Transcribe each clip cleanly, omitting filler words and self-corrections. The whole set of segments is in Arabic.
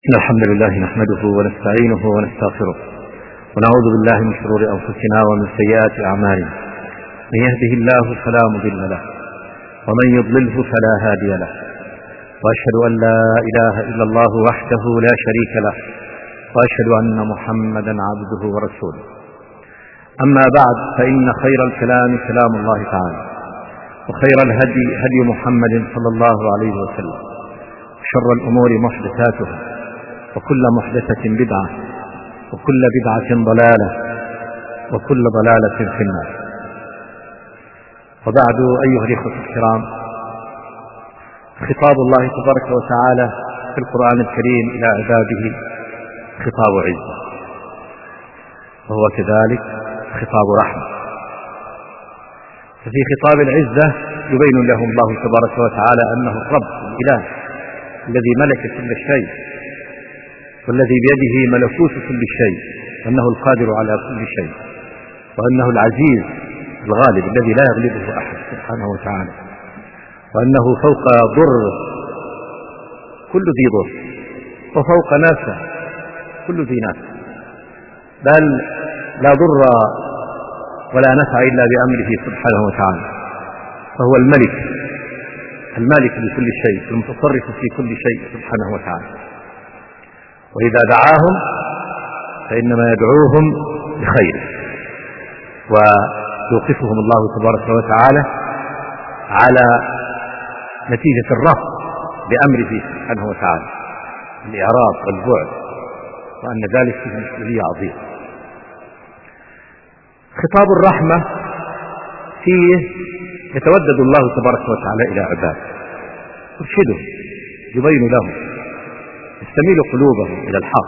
إن الحمد لله نحمده ونستعينه ونستغفره ونعوذ بالله من شرور أنفسنا ومن سيئات أعمالنا. من يهده الله فلا مضل له ومن يضلله فلا هادي له، وأشهد أن لا إله إلا الله وحده لا شريك له، وأشهد أن محمدا عبده ورسوله. أما بعد، فإن خير الكلام كلام الله تعالى، وخير الهدي هدي محمد صلى الله عليه وسلم، وشر الأمور محدثاتها، وكل محدثة بدعة، وكل بدعة ضلالة، وكل ضلالة في النار. وبعد، أيها الإخوة الكرام، خطاب الله تبارك وتعالى في القرآن الكريم إلى عباده خطاب عزة، وهو كذلك خطاب رحمة. ففي خطاب العزة يبين لهم الله تبارك وتعالى أنه الرب الإله الذي ملك كل شيء، والذي بيده ملكوت كل شيء، وأنه القادر على كل شيء، وأنه العزيز الغالب الذي لا يغلبه أحد سبحانه وتعالى، وأنه فوق ضر كل ذي ضر، وفوق نافع كل ذي نافع، بل لا ضر ولا نفع إلا بأمره سبحانه وتعالى. فهو المالك لكل شيء، المتصرف في كل شيء سبحانه وتعالى. وإذا دعاهم فإنما يدعوهم بخير، ويوقفهم الله تبارك وتعالى على نتيجة الرفض بأمره سبحانه وتعالى، الإعراض والبعد، وأن ذلك فيه مسؤولية عظيمة. خطاب الرحمة فيه يتودد الله تبارك وتعالى إلى عباده، يرشدهم، يبين لهم، يستميل قلوبهم إلى الحق،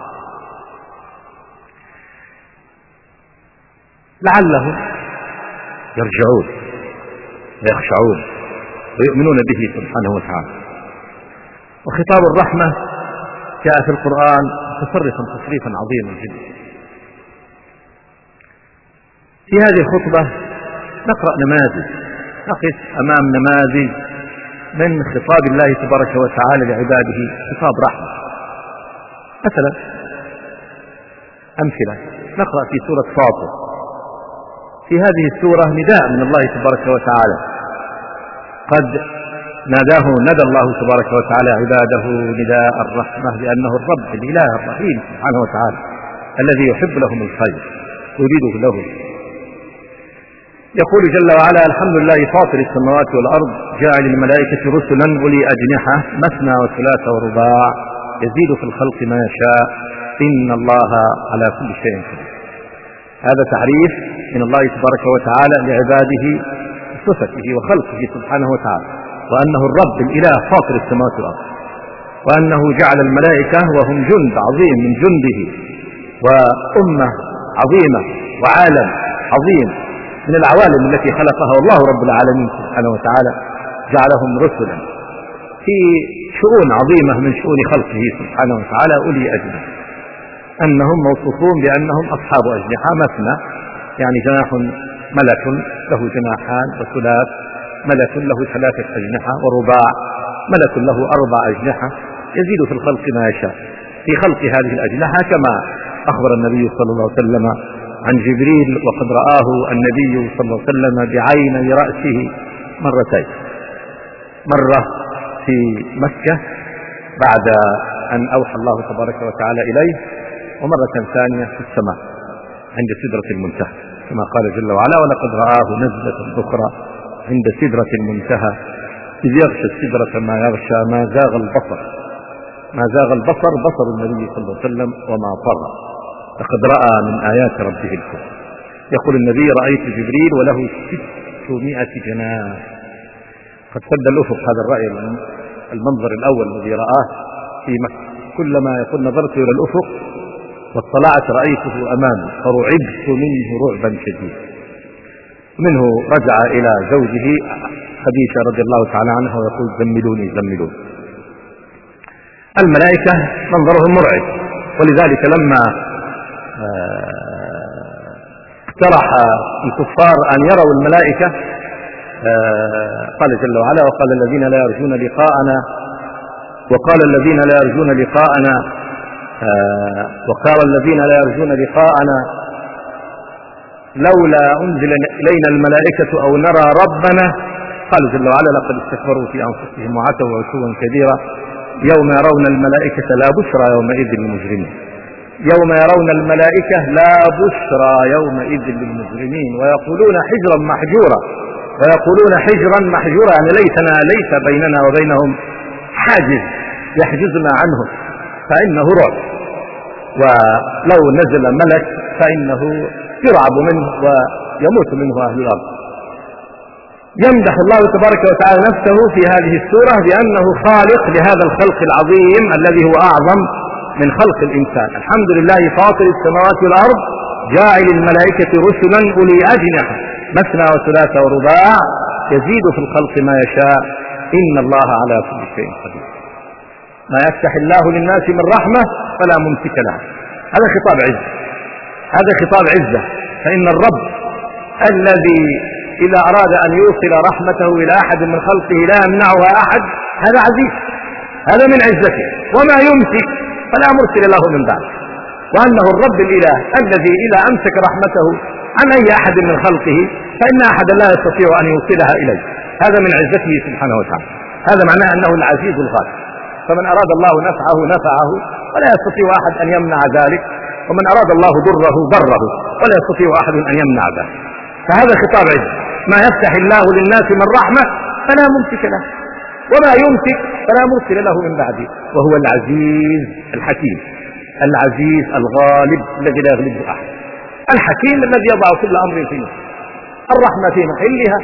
لعلهم يرجعون ويخشعون ويؤمنون به سبحانه وتعالى. وخطاب الرحمة جاء في القرآن متصرفا تصريفا عظيما جدا. في هذه الخطبة نقرأ نماذج، نقف أمام نماذج من خطاب الله تبارك وتعالى لعباده، خطاب رحمة. مثلا أمثلة، نقرأ في سورة فاطر. في هذه السورة نداء من الله تبارك وتعالى، قد ندى الله تبارك وتعالى عباده نداء الرحمة بأنه الرب الإله الرحيم سبحانه وتعالى الذي يحب لهم الخير يريده لهم. يقول جل وعلا: الحمد لله فاطر السماوات والأرض، جاعل الملائكة رسلا أولي أجنحة مثنى وثلاث ورباع، يزيد في الخلق ما يشاء، إن الله على كل شيء قدير. هذا تعريف من الله تبارك وتعالى لعباده صفته وخلقه سبحانه وتعالى، وأنه الرب الإله فاطر السماوات والأرض، وأنه جعل الملائكة وهم جند عظيم من جنده، وأمة عظيمة وعالم عظيم من العوالم التي خلقها الله رب العالمين سبحانه وتعالى، جعلهم رسلا في شؤون عظيمة من شؤون خلقه سبحانه وتعالى أولي أجنحة، أنهم موصوفون بأنهم أصحاب أجنحة، مثنى يعني جناح ملك له جناحان، وثلاث ملك له ثلاثة أجنحة، ورباع ملك له 4 أجنحة، يزيد في الخلق ما يشاء. في خلق هذه الأجنحة كما أخبر النبي صلى الله عليه وسلم عن جبريل، وقد رآه النبي صلى الله عليه وسلم بعيني رأسه مرتين، مرة في مكة بعد أن أوحى الله تبارك وتعالى إليه، ومرة ثانية في السماء عند سدرة المنتهى، كما قال جل وعلا: ولقد رآه نزلة أخرى عند سدرة المنتهى إذ يغشى السدرة ما يغشى، ما زاغ البصر بصر النبي صلى الله عليه وسلم وما طغى، لقد رأى من آيات ربه الكبرى. يقول النبي: رأيت جبريل وله 600 جناح. قد سد الأفق هذا الرأي، المنظر الأول الذي رآه في مكة، كلما يقول نظرت إلى الأفق واطلعت رأيته أمامي فرعبت منه رعبا شديدا. منه رجع إلى زوجه خديجة رضي الله تعالى عنها ويقول: زملوني. الملائكة منظرهم مرعب، ولذلك لما اقترح الكفار أن يروا الملائكة قال جل وعلا: وقال الذين لا يرجون لقاءنا وقال الذين لا يرجون لقاءنا لولا أنزل إلينا الملائكة أو نرى ربنا. قال جل وعلا لقد استكبروا في أنفسهم وعتوا عتوا كبيرا يوم يرون الملائكة لا بشرى يومئذ للمجرمين. يوم يرون الملائكة لا بشرى يومئذ للمجرمين ويقولون حجرا محجورا يعني ليس بيننا وبينهم حاجز يحجزنا عنهم فإنه رعب، ولو نزل ملك فإنه يرعب منه ويموت منه أهل الأرض. يمدح الله تبارك وتعالى نفسه في هذه السورة بأنه خالق لهذا الخلق العظيم الذي هو أعظم من خلق الإنسان. الحمد لله فاطر السماوات والأرض جاعل الملائكة رسلا أولي أجنحة مثنى وثلاث ورباع يزيد في الخلق ما يشاء إن الله على كل شيء قدير. ما يفتح الله للناس من رحمة فلا ممسك له. هذا خطاب عزة، فإن الرب الذي إذا أراد أن يوصل رحمته إلى أحد من خلقه لا يمنعها أحد، هذا عزيز، هذا من عزته. وما يمسك فلا مرسل له من بعد، وأنه الرب الإله الذي إذا أمسك رحمته عن أي أحد من خلقه فإن أحدا لا يستطيع أن يوصلها إليه. هذا من عزته سبحانه وتعالى. هذا معناه أنه العزيز الغالب، فمن أراد الله نفعه ولا يستطيع أحد أن يمنع ذلك، ومن أراد الله ضره ولا يستطيع أحد أن يمنع ذلك. فهذا خطاب عزة. ما يفتح الله للناس من رحمة فلا ممسك له، وما يمسك فلا مرسل له من بعده، وهو العزيز الحكيم، العزيز الغالب الذي لا يغلبه أحد، الحكيم الذي يضع كل أمر في نفسه، الرحمة في محلها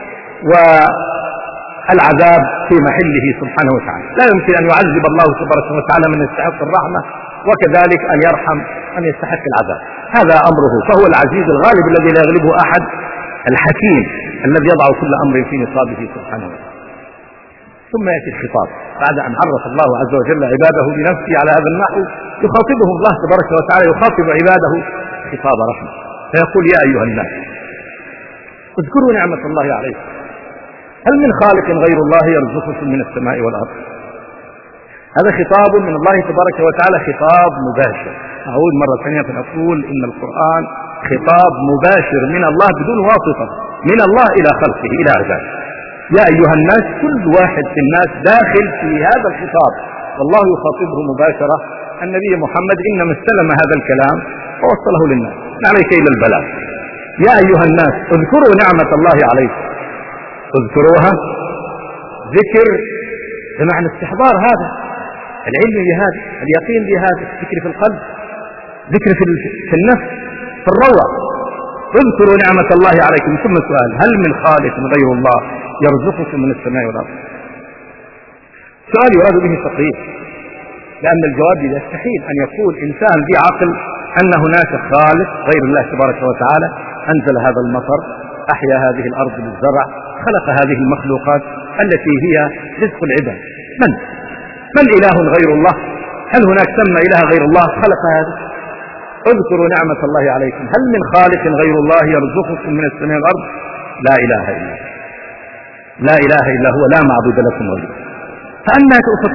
والعذاب في محله سبحانه وتعالى. لا يمكن أن يعذب الله تبارك وتعالى من يستحق الرحمة، وكذلك أن يرحم من يستحق العذاب. هذا أمره، فهو العزيز الغالب الذي لا يغلبه أحد، الحكيم الذي يضع كل أمر في نصابه سبحانه وتعالى. ثم يأتي الخطاب بعد أن عرف الله عز وجل عباده بنفسه على هذا النحو، يخاطبهم الله تبارك وتعالى، يخاطب عباده خطاب رحمة، فيقول يا أيها الناس اذكروا نعمة الله عليكم، هل من خالق غير الله يرزقكم من السماء والأرض. هذا خطاب من الله تبارك وتعالى، خطاب مباشر. أعود مرة ثانية فنقول إن القرآن خطاب مباشر من الله بدون واسطة، من الله إلى خلقه إلى عباده. يا أيها الناس، كل واحد في الناس داخل في هذا الخطاب، والله يخاطبه مباشرة. النبي محمد إنما استلم هذا الكلام ووصله للناس، عليك إلى البلاغ. يا أيها الناس اذكروا نعمة الله عليكم، اذكروها ذكر بمعنى استحضار، هذا العلم بهذا، اليقين بهذا، ذكر في القلب، ذكر في النفس، في الروع. اذكروا نعمة الله عليكم. ثم سؤال، هل من خالق غير الله يرزقكم من السماء والأرض؟ سؤال يراد به التقرير، لأن الجواب يستحيل أن يقول إنسان ذي عقل أن هناك خالق غير الله تبارك وتعالى أنزل هذا المطر، أحيا هذه الأرض بالزرع، خلق هذه المخلوقات التي هي رزق العباد. من إله غير الله؟ هل هناك ثم إله غير الله خلق هذا؟ اذكروا نعمة الله عليكم، هل من خالق غير الله يرزقكم من السماء والأرض؟ لا إله إلا هو، لا معبود لكم غيره. فأنا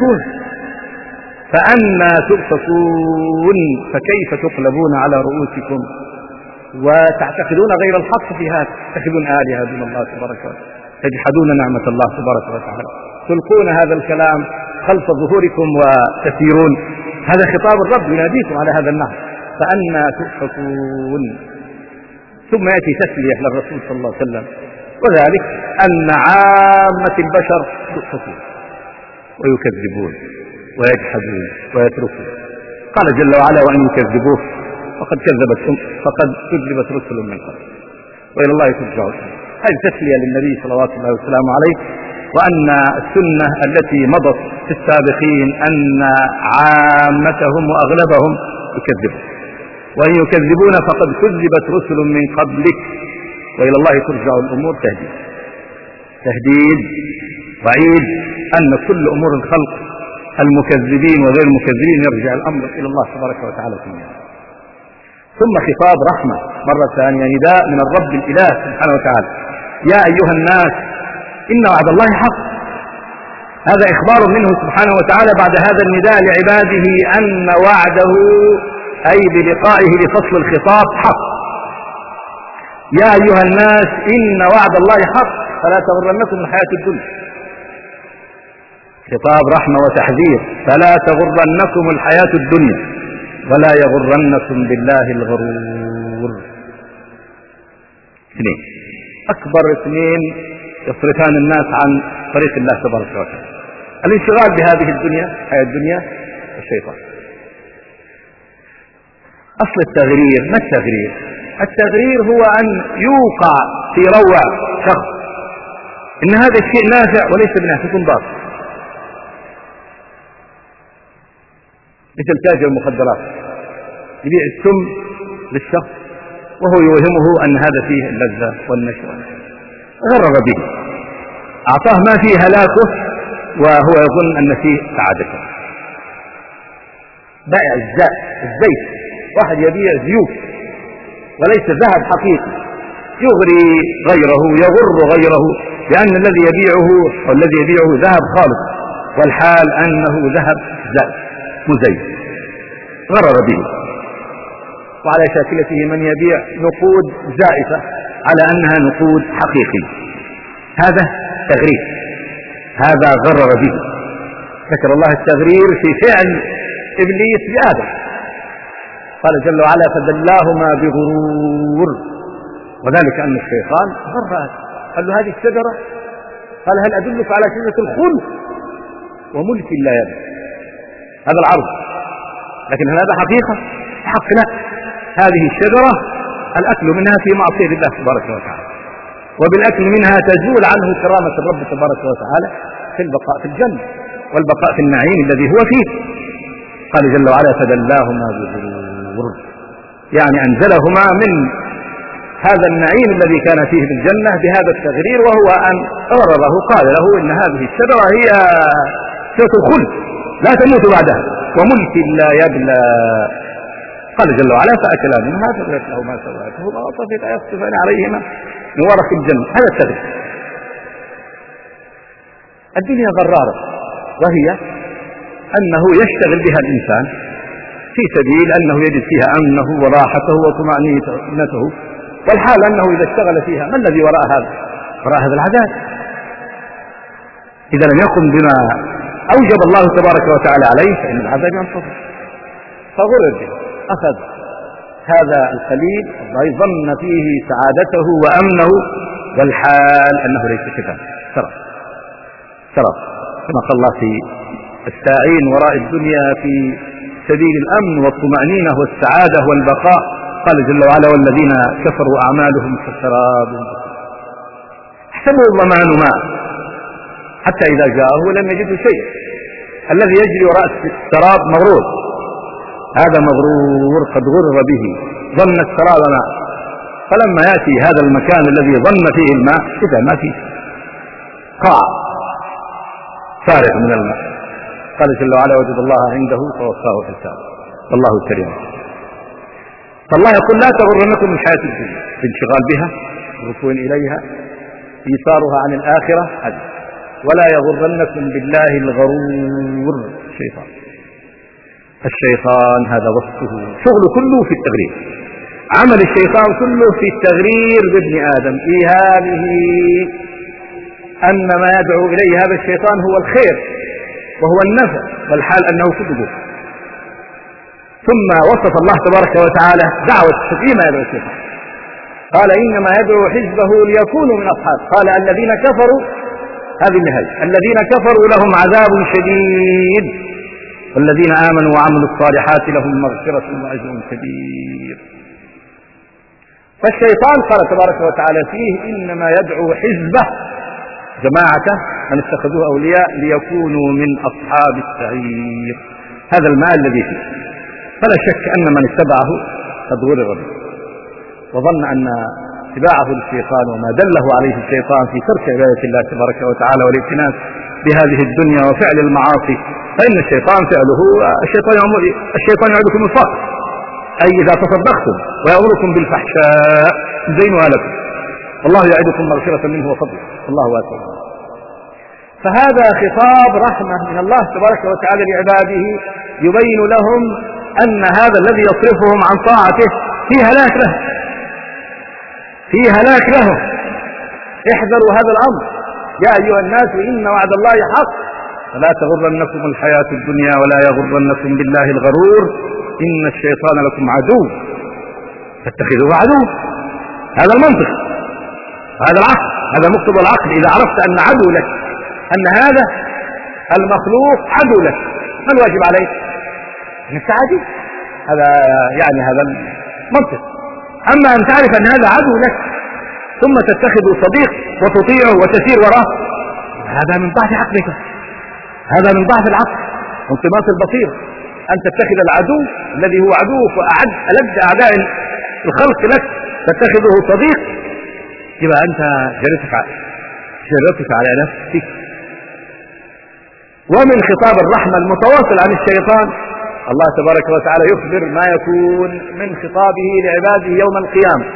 تؤفكون، فكيف تقلبون على رؤوسكم وتعتقدون غير الحق في هذا، تتخذون آلهة دون الله تبارك وتعالى، تجحدون نعمة الله تبارك وتعالى، تلقون هذا الكلام خلف ظهوركم وتسيرون. هذا خطاب الرب يناديكم على هذا النحو، فأنا تؤفكون. ثم يأتي تسلية للرسول صلى الله عليه وسلم، وذلك أن عامة البشر يؤفكون ويكذبون ويجحدون ويتركون. قال جل وعلا وإن يكذبوه فقد كذبت رسل من قبل وإلى الله ترجع الأمور. هذه تسلية للنبي صلوات الله وسلامه عليه، وأن السنة التي مضت في السابقين أن عامتهم وأغلبهم يكذبون، وإن يكذبون فقد كذبت رسل من قبلك وإلى الله ترجع الأمور. تهديد وعيد أن كل أمور الخلق المكذبين وغير المكذبين يرجع الأمر إلى الله تبارك وتعالى في النهاية. ثم خطاب رحمة مرة ثانية، نداء من الرب الإله سبحانه وتعالى، يا أيها الناس إن وعد الله حق هذا إخبار منه سبحانه وتعالى بعد هذا النداء لعباده أن وعده أي بلقائه لفصل الخطاب حق. يا أيها الناس إن وعد الله حق فلا تغرنكم الحياة الدنيا. خطاب رحمة وتحذير، فلا تغرنكم الحياة الدنيا ولا يغرنكم بالله الغرور. اثنين، أكبر اثنين يصرفان الناس عن طريق الله تبارك وتعالى: الانشغال بهذه الدنيا، حياة الدنيا، والشيطان. أصل التغرير، ما التغرير؟ التغرير هو أن يوقع في روع شخص إن هذا الشيء نافع وليس بنافع، يكون باطل. مثل تاجر المخدرات يبيع السم للشخص وهو يوهمه أن هذا فيه اللذة والنشوة، غرر به، أعطاه ما فيه هلاكه وهو يظن أن فيه سعادته. بائع الزيت، واحد يبيع زيوت وليس ذهب حقيقي، يغري غيره، يغر غيره، لأن الذي يبيعه والذي يبيعه ذهب خالص، والحال أنه ذهب زائف مزيف، غرر به. وعلى شاكلته من يبيع نقود زائفة على أنها نقود حقيقي، هذا تغرير، هذا غرر به. ذكر الله التغرير في فعل إبليس بآدم، قال جل وعلا: فدلاهما بغرور، وذلك أن الشيطان غر آدم، قال له: هذه الشجرة، قال: هل أدلك على شجرة الخلد وملك لا يبلى. هذا العرض، لكن هل هذا حقيقة؟ حق لا. هذه الشجرة الأكل منها في معصية الله تبارك وتعالى، وبالأكل منها تزول عنه كرامة الرب تبارك وتعالى في البقاء في الجنة والبقاء في النعيم الذي هو فيه. قال جل وعلا: فدلاهما بغرور، يعني أنزلهما من هذا النعيم الذي كان فيه في الجنة بهذا التغرير، وهو أن غرره، قال له: إن هذه الشجرة هي شجرة الخلد لا تموت بعدها وملك لا يبلى. قال جل وعلا: فأكلا منها فبدت لهما سوآتهما وطفقا يخصفان عليهما من ورق الجنة. هذا التغرير. الدنيا غرارة، وهي أنه يشتغل بها الإنسان في سبيل أنه يجد فيها أمنه وراحته وطمأنينته، والحال أنه إذا اشتغل فيها ما الذي وراء هذا؟ وراء هذا العذاب. إذا لم يقم بما أوجب الله تبارك وتعالى عليه فإن العذاب ينتظر. فغرر به، أخذ هذا القليل ظن فيه سعادته وأمنه، والحال أنه ليس كذلك. ترى كما قال الله في الساعين وراء الدنيا في سبيل الأمن والطمأنينة والسعادة والبقاء، قال جل وعلا: والذين كفروا أعمالهم كسراب احسبه الظمآن ماء حتى إذا جاءه لم يجده شيء. الذي يجري وراء السراب مغرور، هذا مغرور قد غرر به، ظن السراب ماء، فلما يأتي هذا المكان الذي ظن فيه الماء إذا ما فيه قاع فارغ من الماء. قال جل وعلا: وجد الله عنده فوفاه حسابه والله سريع. فالله يقول: لا تغرنكم الحياة الدنيا، الانشغال بها، الركون إليها، إيثارها عن الآخرة، ولا يغرنكم بالله الغرور. الشيطان هذا وصفه، شغل كله في التغرير، عمل الشيطان كله في التغرير بابن آدم، إيهامه أن ما يدعو إليه هذا الشيطان هو الخير وهو النفع، والحال أنه كذب. ثم وصف الله تبارك وتعالى دعوة فيما يدعو الشيطان، قال: إنما يدعو حزبه ليكونوا من أصحاب، قال: الذين كفروا، هذه النهاية، الذين كفروا لهم عذاب شديد والذين آمنوا وعملوا الصالحات لهم مغفرة وأجر كبير. فالشيطان قال تبارك وتعالى فيه: إنما يدعو حزبه، جماعته من اتخذوه أولياء ليكونوا من أصحاب السعير. هذا المال الذي فيه، فلا شك أن من اتبعه قد غرر به، وظن أن اتباعه للشيطان وما دله عليه الشيطان في ترك عبادة الله تبارك وتعالى والابتناس بهذه الدنيا وفعل المعاصي، فإن الشيطان فعله الشيطان يعدكم الفقر، أي إذا تصدقتم، ويأمركم بالفحشاء زينها لكم، والله يعدكم مغفرة منه وفضله، الله واسع. فهذا خطاب رحمة من الله تبارك وتعالى لعباده، يبين لهم أن هذا الذي يصرفهم عن طاعته فيه هلاك له، فيه هلاك لهم. احذروا هذا الأمر يا أيها الناس إن وعد الله حق فلا تغرنكم الحياة الدنيا ولا يغرنكم بالله الغرور إن الشيطان لكم عدو فاتخذوه عدو. هذا المنطق، هذا العقل، هذا مقتضى العقل. إذا عرفت أن عدو لك، أن هذا المخلوق عدو لك، ما الواجب عليك؟ أنك تعادي. هذا يعني هذا المنطق. أما أن تعرف أن هذا عدو لك ثم تتخذ صديق وتطيعه وتسير وراه، هذا من ضعف عقلك، هذا من ضعف العقل وانطماس البصير. أن تتخذ العدو الذي هو عدوك وأعد ألد أعداء الخلق لك تتخذه صديق، يبقى أنت جرتك على نفسك. ومن خطاب الرحمة المتواصل عن الشيطان الله تبارك وتعالى يخبر ما يكون من خطابه لعباده يوم القيامة،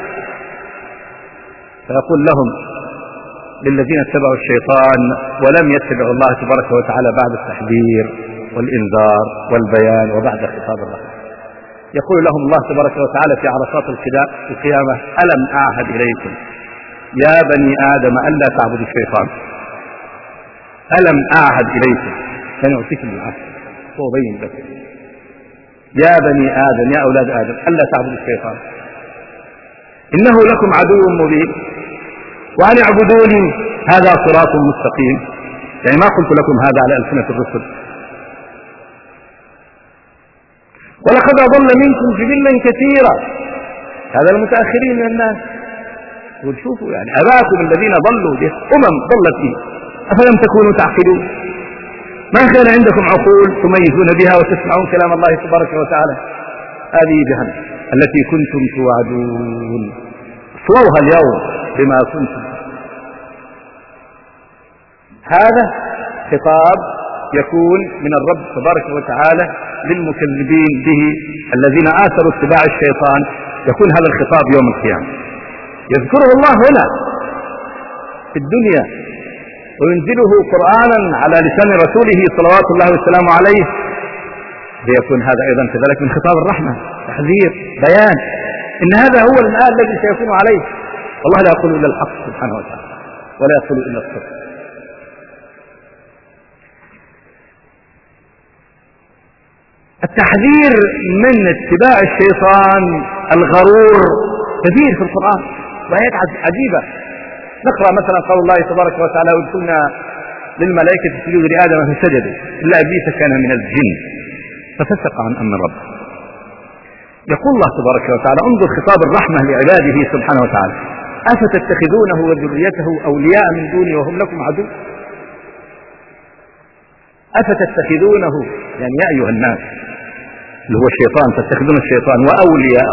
فيقول لهم للذين اتبعوا الشيطان ولم يتبعوا الله تبارك وتعالى بعد التحذير والإنذار والبيان وبعد خطاب الرحمة، يقول لهم الله تبارك وتعالى في عرصات القيامة: ألم أعهد إليكم يا بني آدم ألا تعبدوا الشيطان؟ ألم أعهد إليكم، سنعطيكم العهد وأبين لكم يا بني آدم، يا أولاد آدم، ألا تعبدوا الشيطان إنه لكم عدو مبين وأن اعبدوني هذا صراط مستقيم. يعني ما قلت لكم هذا على ألسنة الرسل. ولقد أضل منكم جبلا كثيرا، هذا المتأخرين من الناس. وشوفوا يعني أباكم الذين ضلوا به ضلت فيه، أفلم تكونوا تعقلون؟ ما كان عندكم عقول تميزون بها وتسمعون كلام الله تبارك وتعالى؟ هذه جهنم التي كنتم توعدون، اصلوها اليوم بما كنتم. هذا خطاب يكون من الرب تبارك وتعالى للمكذبين به الذين آثروا اتباع الشيطان. يكون هذا الخطاب يوم القيامة، يذكره الله هنا في الدنيا وينزله قرآنا على لسان رسوله صلوات الله وسلامه عليه، ليكون هذا أيضا كذلك من خطاب الرحمة، تحذير، بيان إن هذا هو المآل الذي سيكون عليه. والله لا يقول إلا الحق سبحانه وتعالى ولا يقول إلا الصدق. التحذير من اتباع الشيطان الغرور كثير في القرآن وآيات عجيبة. نقرأ مثلا قول الله تبارك وتعالى: وإذ قلنا للملائكة اسجدوا لآدم فسجدوا إلا إبليس كان من الجن ففسق عن أمر ربه. يقول الله تبارك وتعالى: انظر خطاب الرحمة لعباده سبحانه وتعالى: أفتتخذونه وذريته أولياء من دوني وهم لكم عدو؟ أفتتخذونه يعني يا أيها الناس اللي هو الشيطان، تتخذون الشيطان وأولياءه.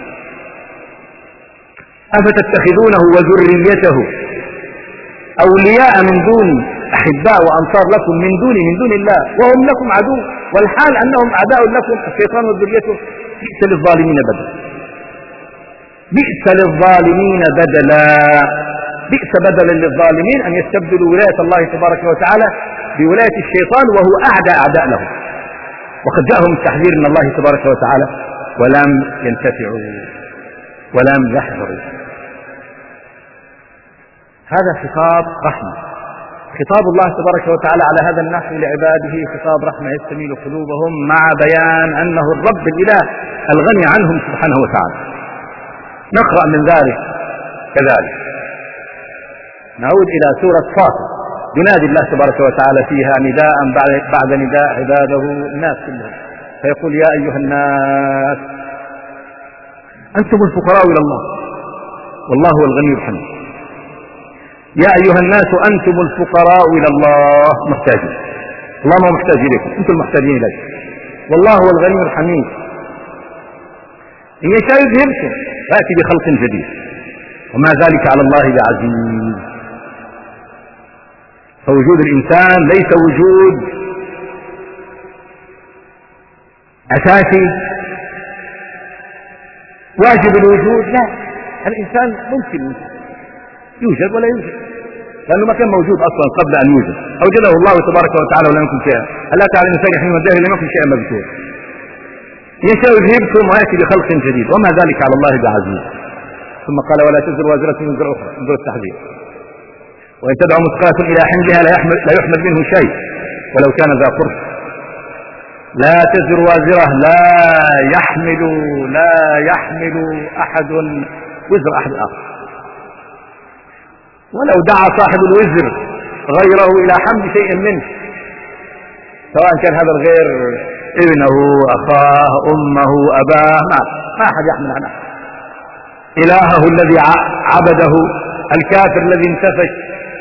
أفتتخذونه وذريته أولياء من دون أحباء وأنصار لكم من دون الله وهم لكم عدو، والحال أنهم أعداء لكم الشيطان وذريته. بئس للظالمين بدلا، بئس للظالمين بدلا، بئس بدلا للظالمين أن يستبدلوا ولاية الله تبارك وتعالى بولاية الشيطان وهو أعدى أعداء لهم. وقد جاءهم التحذير من الله تبارك وتعالى ولم ينتفعوا ولم يحذروا. هذا خطاب رحمة، خطاب الله تبارك وتعالى على هذا النحو لعباده خطاب رحمة يستميل قلوبهم مع بيان أنه الرب الإله الغني عنهم سبحانه وتعالى. نقرأ من ذلك كذلك. نعود إلى سورة فاطر، ينادي الله تبارك وتعالى فيها نداء بعد نداء عباده الناس كلهم، فيقول: يا أيها الناس أنتم الفقراء إلى الله والله هو الغني الحميد. يا أيها الناس أنتم الفقراء إلى الله، محتاجين، الله ما محتاج إليكم، أنتم المحتاجين إليه، والله هو الغني الحميد. إن يشاء يذهبكم ويأتي بخلق جديد وما ذلك على الله بعزيز. فوجود الإنسان ليس وجود أساسي واجب الوجود، لا، الإنسان ممكن يوجد ولا يوجد، لأنه ما كان موجود أصلا قبل أن يوجد، أوجده الله تبارك وتعالى ولم يكن شيئا. ألا تعلم إنسان حين الدهر لم يكن شيئا مذكور، يشاء يذهبكم ويأتي بخلق جديد وما ذلك على الله بعزيز. ثم قال ولا تزر وازرة وزر أخرى، انظر التحذير. وإن تدعو مثقلة إلى حملها لا يحمل منه شيء ولو كان ذا قرب. لا تزر وازرة، لا يحمل أحد وزر أحد آخر، ولو دعا صاحب الوزر غيره إلى حمل شيء منه، سواء كان هذا الغير ابنه أخاه أمه أباه، ما أحد يحمل عنه. إلهه الذي عبده، الكافر الذي انتفش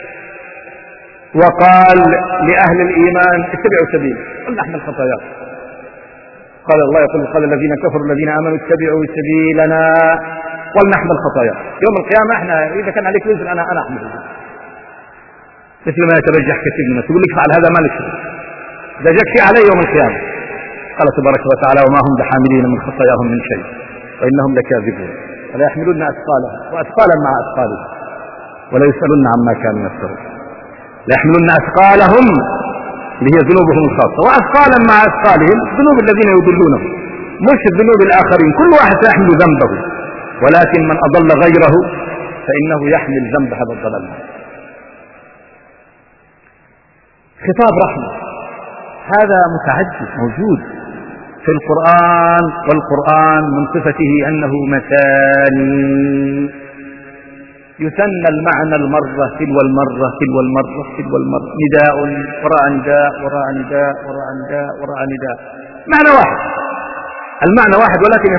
وقال لأهل الإيمان اتبعوا سبيل ولنحمل خطاياكم. قال الله يقول قال الذين كفروا الذين آمنوا اتبعوا سبيلنا ولنحمل خطاياكم. يوم القيامة احنا إذا كان عليك وزر أنا أحمل وزر، مثل ما يترجح كثير من الناس يقول لك فعل هذا ما لك إذا جاك شيء عليه يوم القيامة. قال تبارك وتعالى وما هم بحاملين من خطاياهم من شيء وإنهم لكاذبون ولا يحملون أثقالهم وأثقالا مع أثقالهم ولا يسألون عما كانوا يفترون. لا يحملون أثقالهم اللي هي ذنوبهم الخاصة وأثقالا مع أثقالهم ذنوب الذين يضلونهم، مش ذنوب الآخرين. كل واحد يحمل ذنبه، ولكن من أضل غيره فإنه يحمل ذنب هذا الضلال. خطاب رحمة هذا متعدد موجود في القرآن، والقرآن من صفته أنه مثاني، يثنى المعنى المرة تلو المرة تلو المرة تلو المرة، نداء وراء نداء وراء نداء وراء نداء وراء نداء، معنى واحد، المعنى واحد ولكن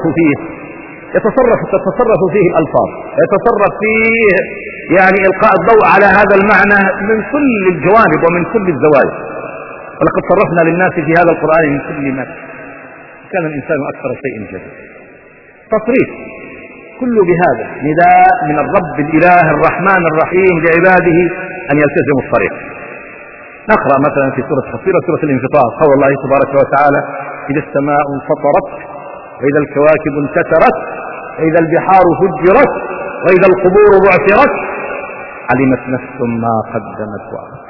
تتصرف فيه الألفاظ، يتصرف فيه يعني إلقاء الضوء على هذا المعنى من كل الجوانب ومن كل الزوايا. ولقد صرفنا للناس في هذا القرآن من كل ما كان الإنسان أكثر شيء جديد. تصريف كل بهذا نداء من الرب الإله الرحمن الرحيم لعباده أن يلتزموا الطريق. نقرأ مثلا في سورة قصيرة سورة الانفطار قول الله تبارك وتعالى إذا السماء انفطرت وإذا الكواكب انتثرت وإذا البحار فجرت وإذا القبور بعثرت علمت نفس ما قدمت وأخرت.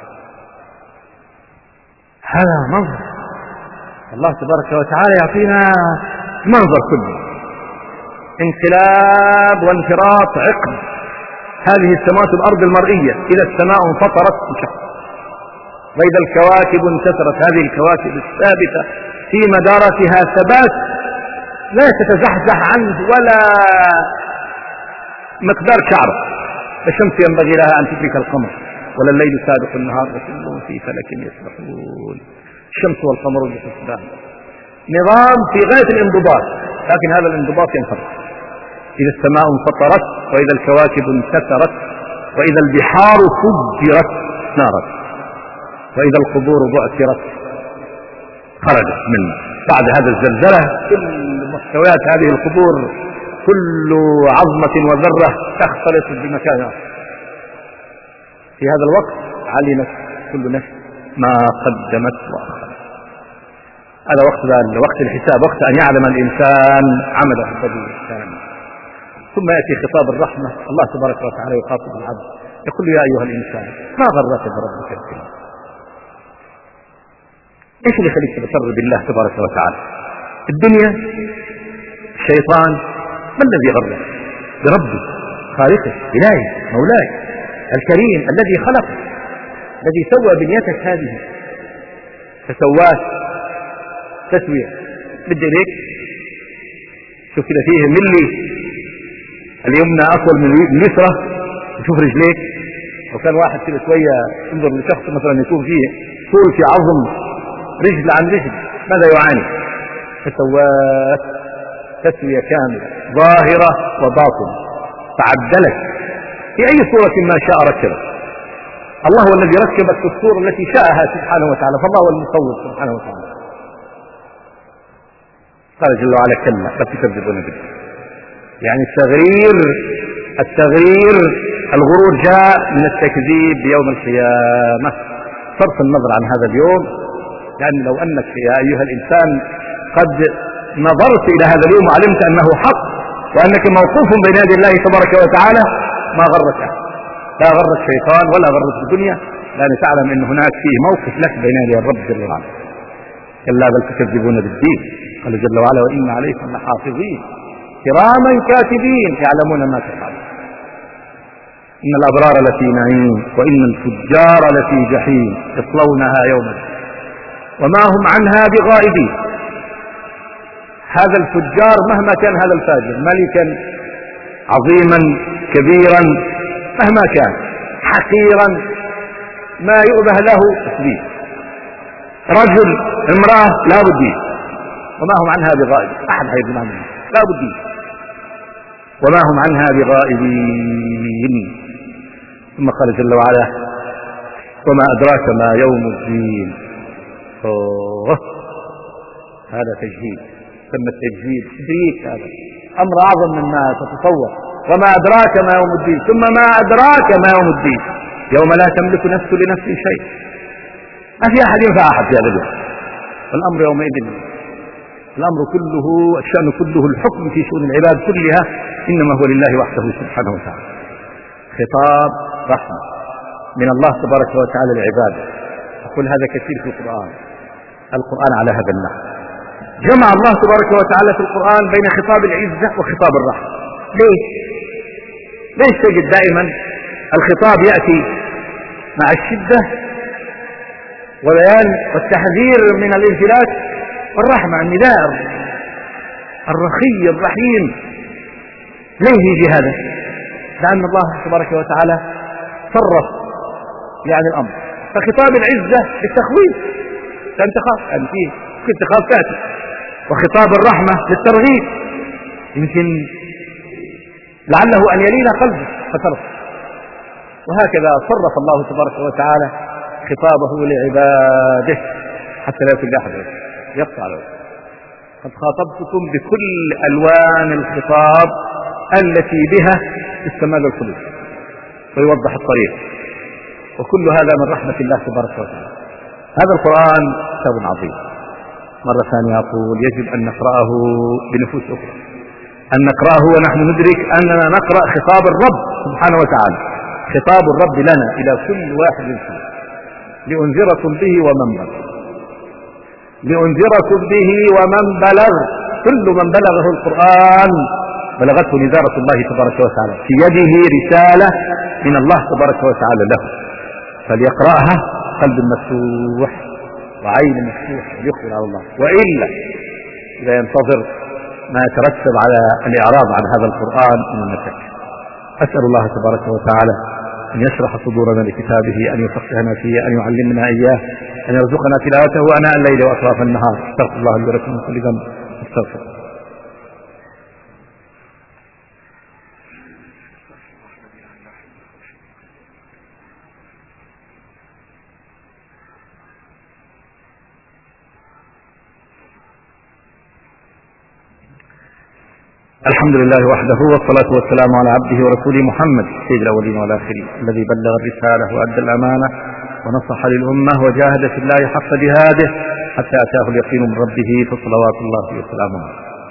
هذا منظر الله تبارك وتعالى يعطينا منظر كله، انقلاب وانفراط عقد هذه السماوات والأرض المرئية. إذا السماء انفطرت انشقت وإذا الكواكب انتثرت، هذه الكواكب الثابتة في مدارتها ثبات لا تتزحزح عنه ولا مقدار شعر. الشمس ينبغي لها أن تدرك القمر ولا الليل سابق النهار وكلهم في فلك يسبحون. الشمس والقمر بحسبان، نظام في غاية الانضباط، لكن هذا الانضباط ينفرط. إذا السماء انفطرت وإذا الكواكب انتثرت وإذا البحار فجرت نارت وإذا القبور بعثرت خرجت من بعد هذا الزلزلة. كل مستويات هذه القبور كل عظمة وذرة تختلط بمكانها. في هذا الوقت علمت كل نفس ما قدمت وأخرت. هذا وقت الحساب، وقت أن يعلم الإنسان عمله الذي كان. ثم يأتي خطاب الرحمة، الله تبارك وتعالى يخاطب العبد يقول يا أيها الإنسان ما غرك بربك الكريم. ايش اللي يخليك تبتر بالله تبارك وتعالى؟ الدنيا، الشيطان، ما الذي غرك بربك خالقك إلهي مولاي الكريم الذي خلقك، الذي سوى بنيتك هذه فسواك تسوية بدي ليك. شوف كده فيه ملي اليمنى أطول من اليسرى، وشوف رجليك. وكان واحد كده شوية انظر لشخص مثلا يكون فيه طول في عظم رجل عن رجل ماذا يعاني؟ فسواك تسوية كاملة ظاهرة وباطنة، فعدلك في أي صورة ما شاء ركبك. الله هو الذي ركبك في الصورة التي شاءها سبحانه وتعالى، فالله هو المصور سبحانه وتعالى. قال جل وعلا كلا بل تكذبون به. يعني التغرير الغرور جاء من التكذيب بيوم القيامة. صرف النظر عن هذا اليوم، لأن لو أنك يا أيها الإنسان قد نظرت إلى هذا اليوم وعلمت أنه حق وأنك موقوف بين يدي الله تبارك وتعالى ما غرك. لا غرك شيطان ولا غرك الدنيا، لأن تعلم أن هناك فيه موقف لك بين يدي الرب جل وعلا. كلا بل تكذبون بالدين، قال جل وعلا وإن عليكم لحافظين كراما كاتبين يعلمون ما تفعلون. إن الأبرار لفي نعيم وإن الفجار لفي جحيم يصلونها يوم الدين وما هم عنها بغائبين. هذا الفجار مهما كان هذا الفاجر ملكا عظيما كبيرا مهما كان حقيرا ما يؤبه له تسبيح، رجل امرأة لا بدي وما هم عنها بغائب، أحد هيبنا منها لا بدي وما هم عنها بغائبين. ثم قال جل وعلا وما أدراك ما يوم الدين. هذا تجهيد، ثم التجهيد تدريك، هذا أمر أعظم مما تتصور. وما أدراك ما يوم الدين، ثم ما أدراك ما يوم الدين يوم لا تملك نفس لنفس شيء، ما في أحد ينفع أحد في هذا اليوم. الأمر يومئذ الأمر كله الشأن كله الحكم في شؤون العباد كلها إنما هو لله وحده سبحانه وتعالى. خطاب رحمة من الله تبارك وتعالى لعباده. أقول هذا كثير في القرآن على هذا النحو. جمع الله تبارك وتعالى في القرآن بين خطاب العزة وخطاب الرحمة. ليش تجد دائما الخطاب يأتي مع الشدة وبيان والتحذير من الانفلات، والرحمة النداء الرخي الرحيم؟ ليه يجي هذا؟ لأن الله تبارك وتعالى صرف يعني الأمر. فخطاب العزة للتخويف لأن تخاف، يعني فيه كنت تخاف تأتي، وخطاب الرحمة للترغيب يمكن لعله أن يلين قلبه فترضى. وهكذا صرف الله تبارك وتعالى خطابه لعباده حتى لا يكون أحد يقطع له. قد خاطبتكم بكل ألوان الخطاب التي بها استمال القلوب ويوضح الطريق، وكل هذا من رحمة الله تبارك وتعالى. هذا القرآن كتاب عظيم. مرة ثانية أقول يجب أن نقرأه بنفوس أخرى، أن نقرأه ونحن ندرك أننا نقرأ خطاب الرب سبحانه وتعالى، خطاب الرب لنا إلى كل واحد فيه. لأنذركم به ومن بلغ، لأنذركم به ومن بلغ، كل من بلغه القرآن بلغته نذارة الله تبارك وتعالى، في يده رسالة من الله تبارك وتعالى له، فليقرأها قلب مفتوح وعين مفتوح ويقبل على الله، وإلا لا ينتظر ما يترتب على الإعراض عن هذا القرآن من المشاكل. أسأل الله تبارك وتعالى أن يشرح صدورنا لكتابه، أن يفقهنا فيه، أن يعلمنا إياه، أن يرزقنا تلاوته آناء الليل وأطراف النهار. استغفر الله لي ولكم من كل ذنب استغفر. الحمد لله وحده، والصلاة والسلام على عبده ورسوله محمد سيد الأولين والآخرين، الذي بلغ الرسالة وأدى الأمانة ونصح للأمة وجاهد في الله حق جهاده حتى أتاه اليقين من ربه، فصلوات الله وسلامه.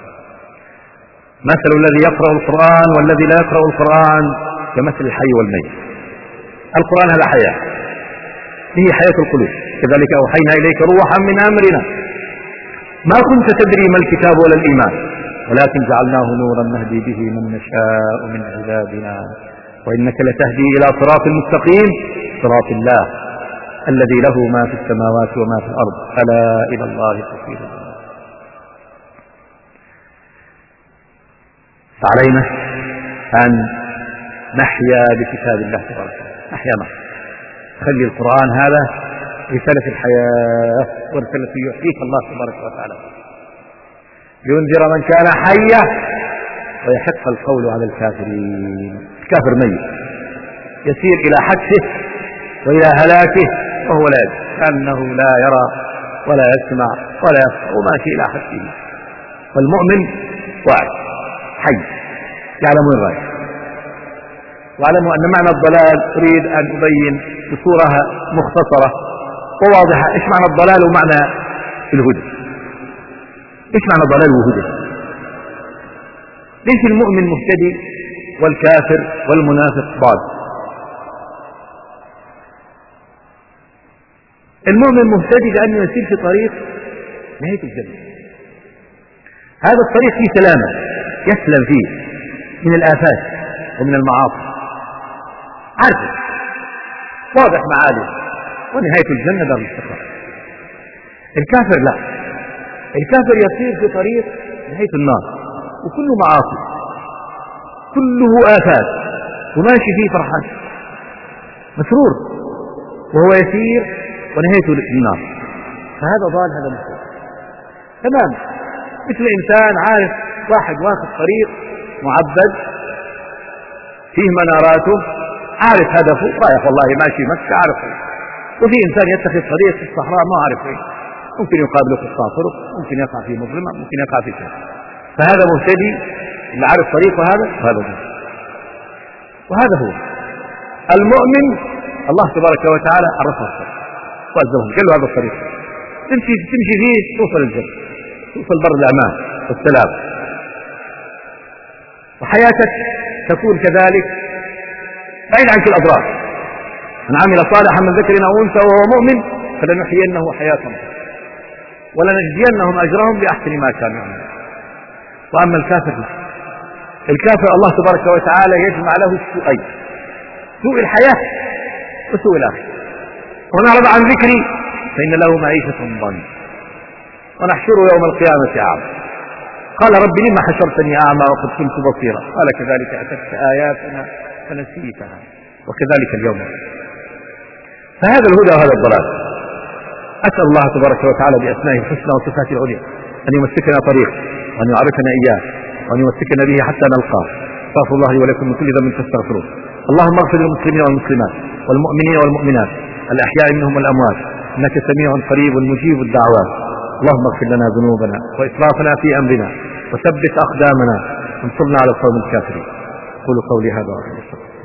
مثل الذي يقرأ القرآن والذي لا يقرأ القرآن كمثل الحي والميت. القرآن هذا حياة، فيه حياة القلوب، كذلك أوحينا إليك روحا من أمرنا ما كنت تدري ما الكتاب ولا الإيمان ولكن جعلناه نورا نهدي به من نشاء من عبادنا وإنك لتهدي إلى صراط مستقيم، صراط الله الذي له ما في السماوات وما في الأرض، ألا إلى الله تصير الأمور. فعلينا أن نحيا بكتاب الله تبارك وتعالى، نحيا معه، خلي القرآن هذا رسالة الحياة ورسالة يحييك الله تبارك وتعالى، لينذر من كان حيا ويحق القول على الكافرين. الكافر ميت يسير إلى حتفه وإلى هلاكه وهو لا يدري، كأنه لا يرى ولا يسمع ولا يفقه وماشي إلى حتفه، والمؤمن واعي حي يعلم وين رايح. واعلموا أن معنى الضلال أريد أن أبين بصورة مختصرة وواضحة إيش معنى الضلال ومعنى الهدى. إيش معنى ضلال وهدى؟ ليش المؤمن مهتدي والكافر والمنافق ضال؟ المؤمن مهتدي لأنه يسير في طريق نهاية الجنة. هذا الطريق فيه سلامة يسلم فيه من الآفات ومن المعاصي، عارف واضح معالم، ونهاية الجنة دار الاستقرار. الكافر لا، الكافر يسير في طريق نهاية النار وكله معاصي، كله آفات، وماشي فيه فرحان مسرور وهو يسير ونهايته النار، فهذا ضال، هذا مسرور تمام. مثل إنسان عارف، واحد واخذ طريق معبد فيه مناراته، عارف هدفه، رايح والله ماشي مكة عارفه. وفي إنسان يتخذ طريق في الصحراء ما عارف ايه، ممكن يقابله قطاع طرق، ممكن يقع في مظلمة، ممكن يقع في شيء. فهذا مهتدي اللي عارف طريقه هذا، وهذا هو المؤمن. الله تبارك وتعالى عرفه الطريق وعزهم، قال له هذا الطريق تمشي فيه توصل الجنة، توصل بر الأمان والسلام، وحياتك تكون كذلك بعيد عنك الأضرار. من عمل صالحا من ذكر أو أنثى وهو مؤمن فلنحيينه حياة ولنجزينهم أجرهم بأحسن ما كانوا يعملون. وأما الكافر لا، الكافر الله تبارك وتعالى يجمع له السوءين، سوء الحياة وسوء الآخرة. ومن أعرض عن ذكري فإن له معيشة ضنكا ونحشره يوم القيامة أعمى قال رب لما حشرتني أعمى وقد كنت بصيرا قال كذلك أتتك آياتنا فنسيتها وكذلك اليوم. فهذا الهدى وهذا الضلال. أسأل الله تبارك وتعالى بأسمائه الحسنى وصفاته العليا أن يمسكنا طريق وأن يعرفنا إياه وأن يمسكنا به حتى نلقاه. استغفر الله لي ولكم من كل ذنب فاستغفروه. اللهم اغفر للمسلمين والمسلمات والمؤمنين والمؤمنات الأحياء منهم والأموات إنك سميع قريب مجيب الدعوات. اللهم اغفر لنا ذنوبنا وإسرافنا في أمرنا وثبت أقدامنا وانصرنا على القوم الكافرين. قولوا قولي هذا وأستغفر